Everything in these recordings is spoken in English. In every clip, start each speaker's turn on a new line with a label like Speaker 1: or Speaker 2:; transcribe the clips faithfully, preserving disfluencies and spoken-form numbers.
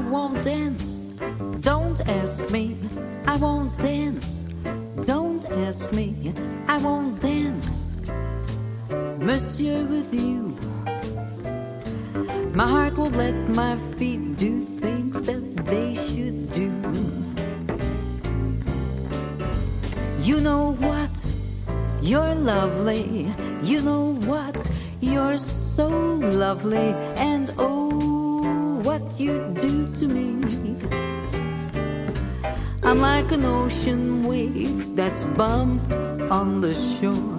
Speaker 1: won't dance. Don't ask me. I won't dance. Don't ask me. I won't dance. Monsieur, with you, my heart won't let my feet do things that they should do. You know what? You're lovely. You know what? You're so lovely. And oh, what you do to me. I'm like an ocean wave that's bumped on the shore.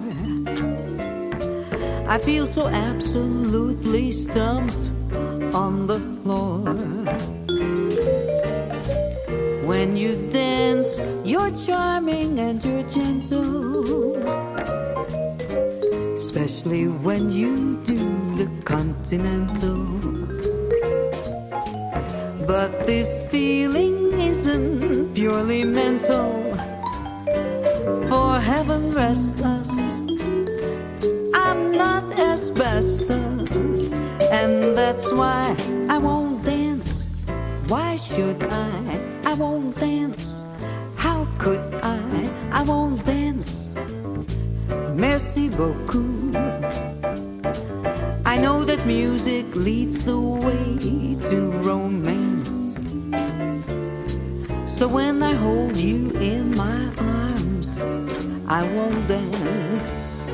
Speaker 1: I feel so absolutely stumped on the floor. When you dance, you're charming and you're gentle, especially when you do the continental. But this feeling isn't purely mental, for heaven rest us, I'm not asbestos, and that's why I won't dance. Why should I? I won't dance. How could I? I won't dance. Merci beaucoup. I know that music leads the way to romance. So when I hold you in my arms, I won't dance.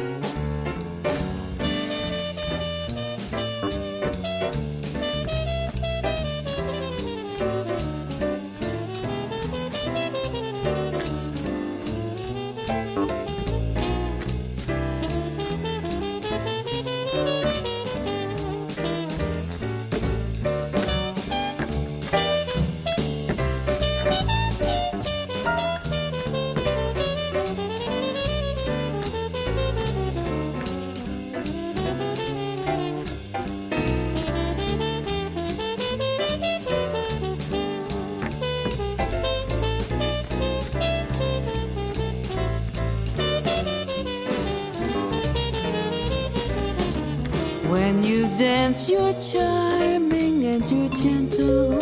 Speaker 1: When you dance, you're charming and you're gentle,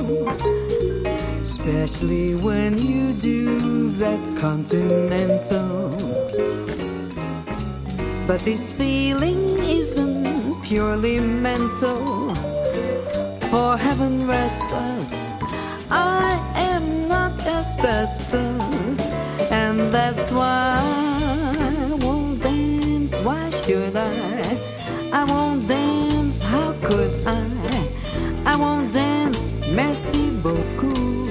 Speaker 1: especially when you do that continental. But this feeling isn't purely mental, for heaven rest us, I am not asbestos, and that's why I won't dance. Why should I? I won't dance, how could I? I won't dance, merci beaucoup.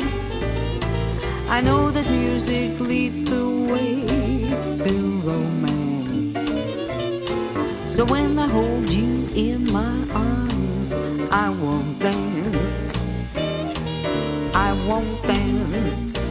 Speaker 1: I know that music leads the way to romance. So when I hold you in my arms, I won't dance. I won't dance.